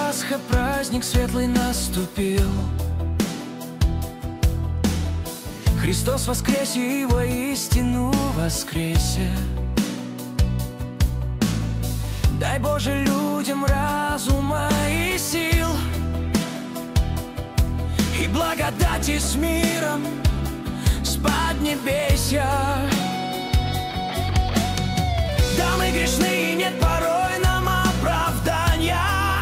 Пасха, праздник светлый наступил. Христос воскресе и воистину воскресе. Дай, Боже, людям разума и сил, и благодати с миром с поднебесья. Да, мы грешны, и нет порой нам оправдания,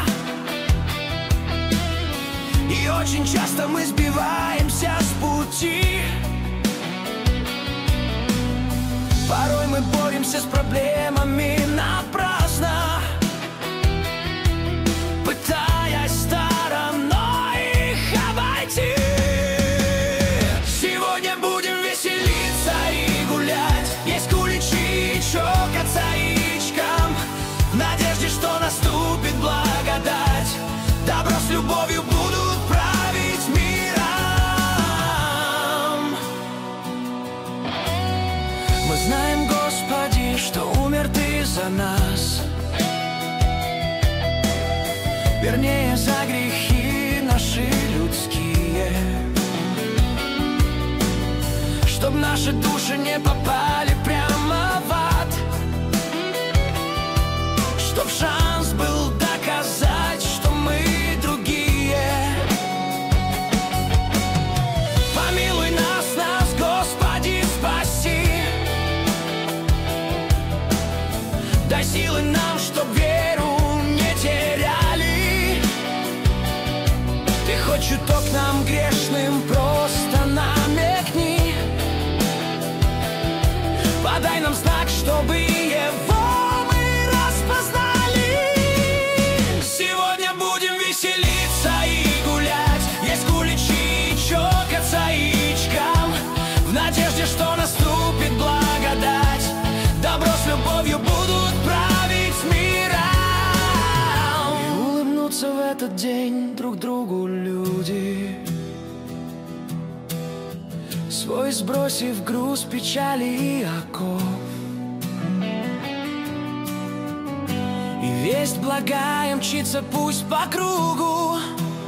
и очень часто мы сбиваемся с пути. Порой мы боремся с проблемами напрасно, пытаясь стороной их обойти. Сегодня будем веселиться и гулять, есть куличи и чокаться яичком, в надежде, что наступит благодать. Добро с любовью будут править миром. Мы знаем, Господи, что умер Ты за нас, вернее, за грехи наши людские, чтоб наши души не попали прямо в ад, чтоб шанс был доказать, что мы другие. Помилуй нас, Господи, спаси. Дай силы нам, чтоб веру не теряли. Ты хоть чуток нам грешным просто намекни. Подай нам знак, чтобы его мы распознали. Сегодня будем веселиться и гулять, есть куличи и чокаться яичком, в надежде, что наступит благодать. Добро с любовью будут править миром. И улыбнутся в этот день друг другу люди, свой сбросив груз печали и оков. И весть благая мчится пусть по кругу,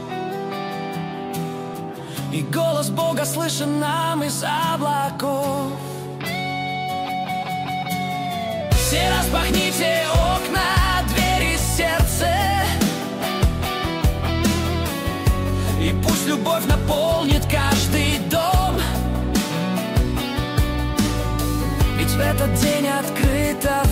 и голос Бога слышен нам из облаков. Все распахните окна, двери сердца, и пусть любовь наполнит каждый дом. Ведь в этот день открыто